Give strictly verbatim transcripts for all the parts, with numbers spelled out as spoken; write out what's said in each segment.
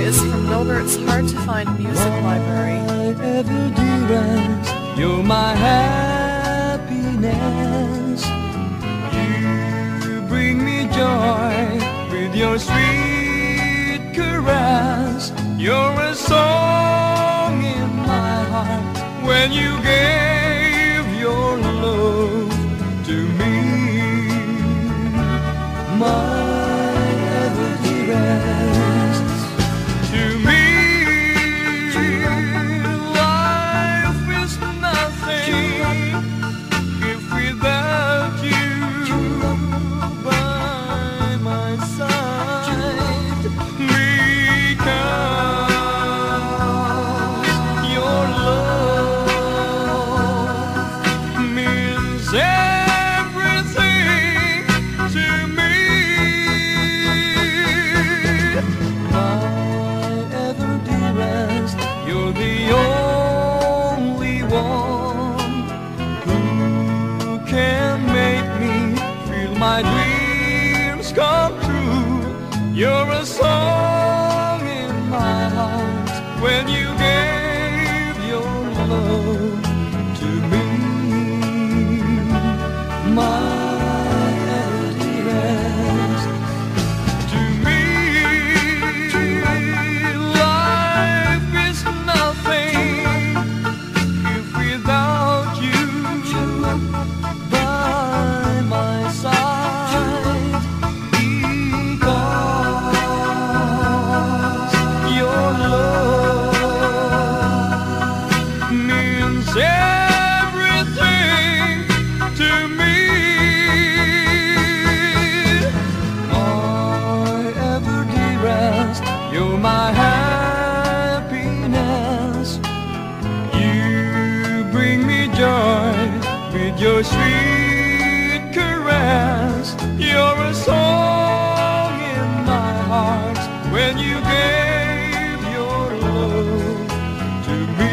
is from Milbert's Hard to Find Music Library. Ever dearest, you're my happiness. You bring me joy with your sweet caress. You're a song in my heart when you gave your love to me. My ever dearest, to me life is nothing if without you by my side, because your love means everything to me. You're the only one who can make me feel my dreams come true. You're a song in my heart when you gave your love to me. My everything to me. My ever dearest, you're my happiness. You bring me joy with your sweet caress. You're a song in my heart when you gave your love to me.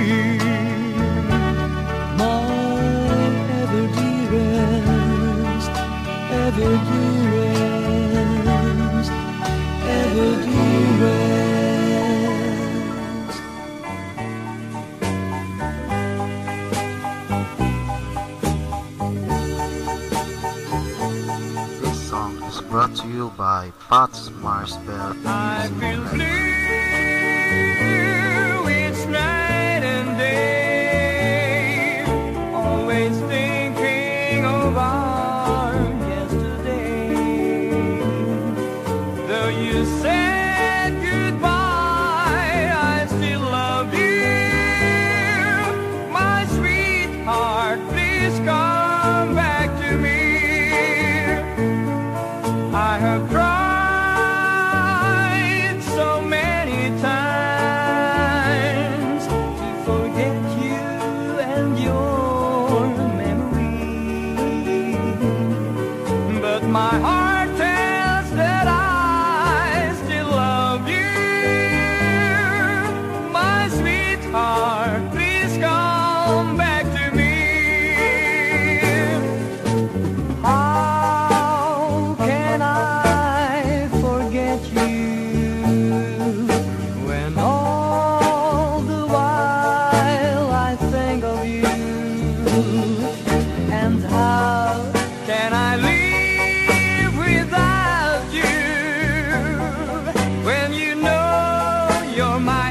Ever dearest, ever dearest. This song is brought to you by Pat's Marsbell. I feel blue each night and day, always thinking of our you said goodbye, I still love you. My sweetheart, please come back to me. I have tried so many times to forget you and your memory, but my heart tells that I please come back to me. How can I forget you when all the while I think of you? And how can I live without you when you know you're my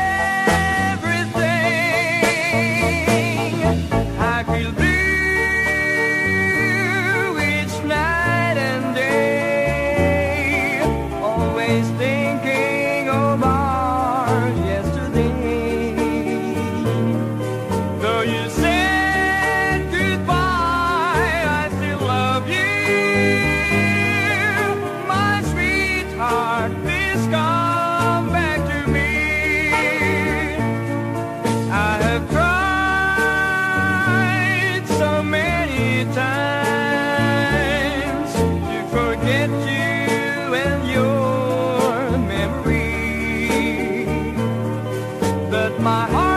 thinking of our yesterday. Though you said goodbye, I still love you. My sweetheart, please come back to me. I have tried so many times to forget you and your my heart.